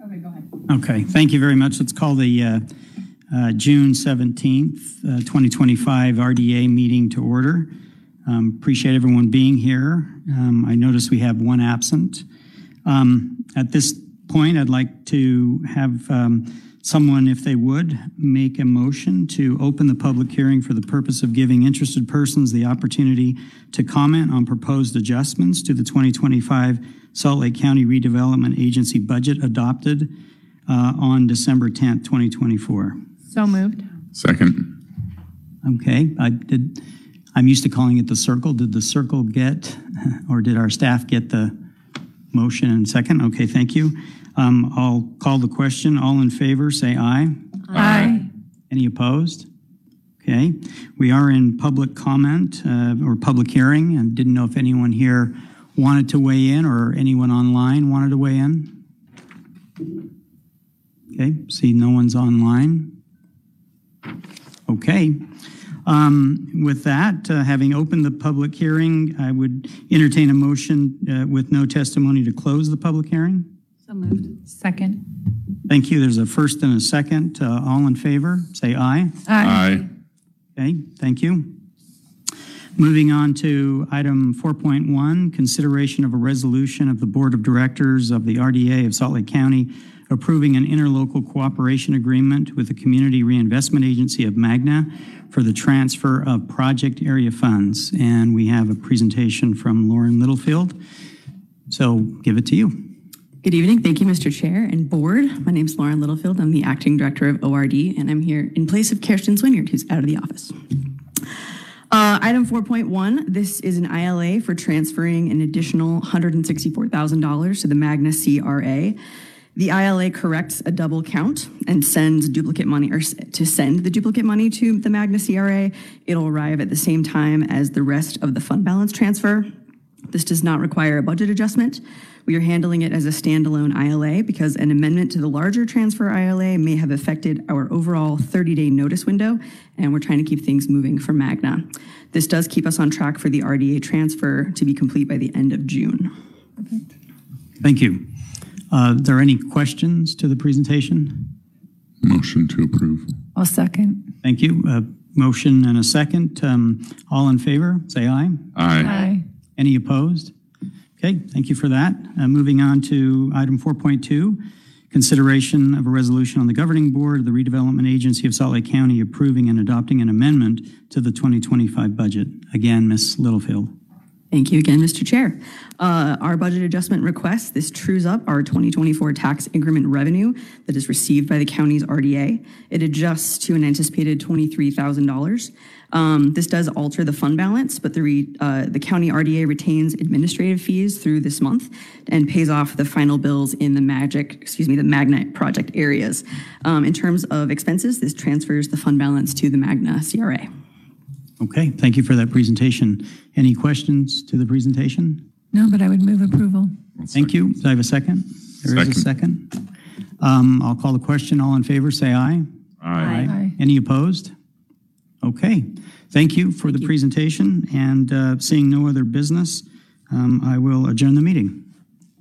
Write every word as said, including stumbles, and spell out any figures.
Okay, go ahead. Okay, thank you very much. Let's call the uh, uh, June seventeenth, uh, twenty twenty-five R D A meeting to order. Um, appreciate everyone being here. Um, I notice we have one absent. Um, at this point, I'd like to have um, someone, if they would, make a motion to open the public hearing for the purpose of giving interested persons the opportunity to comment on proposed adjustments to the twenty twenty-five Salt Lake County Redevelopment Agency budget adopted uh, on December tenth, twenty twenty-four. So moved. Second. Okay, I did. I'm used to calling it the circle. Did the circle get, or did our staff get the motion and second? Okay, thank you. Um, I'll call the question. All in favor, say aye. Aye. Any opposed? Okay. We are in public comment uh, or public hearing, and didn't know if anyone here wanted to weigh in or anyone online wanted to weigh in. Okay. See no one's online. Okay. Um, with that, uh, having opened the public hearing, I would entertain a motion uh, with no testimony to close the public hearing. So moved. Second. Thank you. There's a first and a second. Uh, all in favor, say aye. Aye. Okay, thank you. Moving on to item four point one, consideration of a resolution of the Board of Directors of the R D A of Salt Lake County approving an interlocal cooperation agreement with the Community Reinvestment Agency of Magna for the transfer of project area funds. And we have a presentation from Lauren Littlefield. So give it to you. Good evening. Thank you, Mister Chair and Board. My name is Lauren Littlefield. I'm the Acting Director of O R D, and I'm here in place of Kirsten Swinyard, who's out of the office. Uh, item four point one, this is an I L A for transferring an additional one hundred sixty-four thousand dollars to the Magna C R A. The I L A corrects a double count and sends duplicate money, or to send the duplicate money to the Magna C R A. It'll arrive at the same time as the rest of the fund balance transfer. This does not require a budget adjustment. We are handling it as a standalone I L A because an amendment to the larger transfer I L A may have affected our overall thirty-day notice window, and we're trying to keep things moving for Magna. This does keep us on track for the R D A transfer to be complete by the end of June. Perfect. Thank you. Uh, are there any questions to the presentation? Motion to approve. I'll second. Thank you. Uh, motion and a second. Um, all in favor, say aye. Aye. Aye. Any opposed? Okay, thank you for that. Uh, moving on to item four point two, consideration of a resolution on the governing board of the Redevelopment Agency of Salt Lake County approving and adopting an amendment to the twenty twenty-five budget. Again, Miz Littlefield. Thank you again, Mister Chair. Uh, our budget adjustment request, this trues up our twenty twenty-four tax increment revenue that is received by the county's R D A. It adjusts to an anticipated twenty-three thousand dollars. Um, this does alter the fund balance, but the, re, uh, the county R D A retains administrative fees through this month and pays off the final bills in the magic, excuse me, the Magna project areas. Um, in terms of expenses, this transfers the fund balance to the Magna C R A. Okay, thank you for that presentation. Any questions to the presentation? No, but I would move approval. Thank you. Do I have a second? There is a second. Um, I'll call the question. All in favor, say aye. Aye. Aye. Any opposed? Okay. Thank you for Thank the you. presentation. And uh, seeing no other business, um, I will adjourn the meeting.